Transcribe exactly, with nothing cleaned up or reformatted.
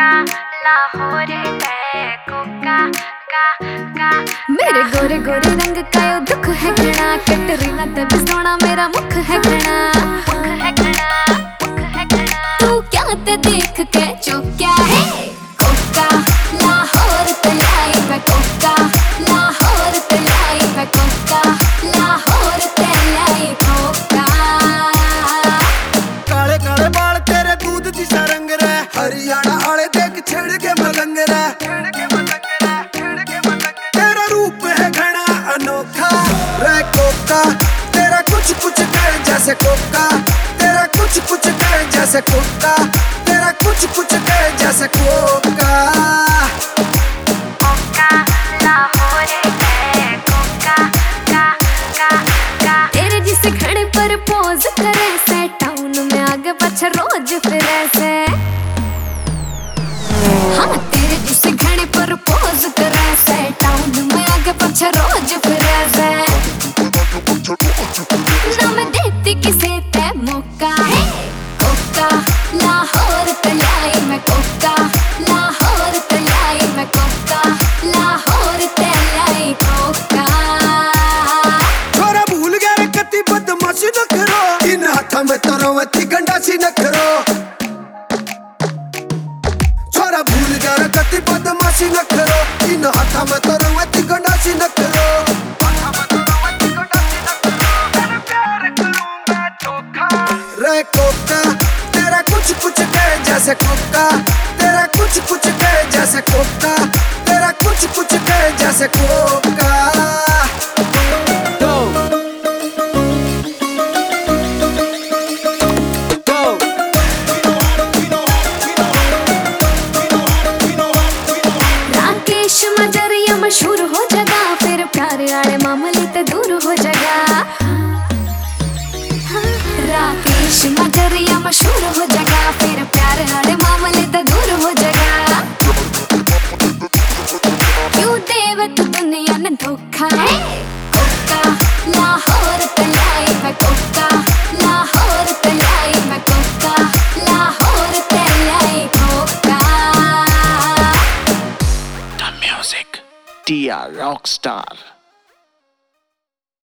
Coca Lahore है Coca का का मेरे गोरे गोरे रंग का यो दुख है घना कटरीना ते भी सोना मेरा मुख है घना मुख है घना मुख है घना तू क्या ते देख के चौंका है कोका लाहौर तलाई मैं कोका लाहौर तलाई मैं कोका लाहौर तलाई कोका काले काले बाल तेरे दूध जिसा रंग रे हरियाणा आले देख छेड़ के मलंग रे तेरा रूप है घना अनोखा रे कोका तेरा कुछ कुछ कर जैसे कोका तेरा कुछ कुछ कर जैसे कोका तेरा कुछ कुछ कर जैसे कोका कोका लाहौर है कोका का का का तेरे जिसे खड़े पर पोज करे से टाउन में आगे पीछे रोज फिरे से हाँ तेरे जिसे खड़े पर पोज करे से टाउन में आगे पीछे रोज फिरे से ना मैं देती किसे ते मौका है कोका लाहौर तलाई मैं कोका लाहौर तलाई मैं कोका लाहौर तलाई कोका छोरा भूल गया रे कति बदमाशी न करो इन हाथा में तरो अति गंडासी न करो छोरा भूल गया रे कति बदमाशी न करो इन हाथा में तरो अति गंडासी न करो रे कोका तेरा कुछ कुछ कहे जैसे कोका तेरा कुछ कुछ कहे जैसे कोका तेरा कुछ कुछ कहे जैसे कोका राकेश मजरिया मशहूर हो जगा फिर प्यार आले मामले ते दूर हो जगा राकेश मजरिया मशहूर हो जगा फिर प्यार आले मामले ते दूर हो जगा क्यों देव तू दुनिया ने धोखा है कोका लाहौर तलाई मैं कोका लाहौर तलाई मैं कोका लाहौर तलाई कोका The music, T R Rockstar.